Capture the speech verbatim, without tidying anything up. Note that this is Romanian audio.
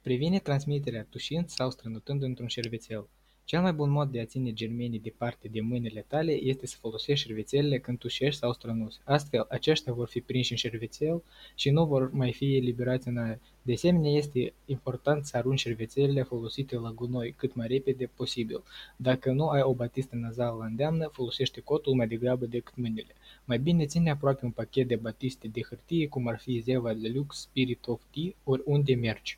Previne transmiterea tușind sau strănutând într-un șervețel. Cel mai bun mod de a ține germenii departe de mâinile tale este să folosești șervețelele când tușești sau strănuți. Astfel, aceștia vor fi prinși în șervețel și nu vor mai fi eliberați în aer. De asemenea, este important să arunci șervețelele folosite la gunoi cât mai repede posibil. Dacă nu ai o batistă nazală la îndeamnă, folosește cotul mai degrabă decât mâinile. Mai bine ține aproape un pachet de batiste de hârtie, cum ar fi Zeva Deluxe, Spirit of Tea, oriunde mergi.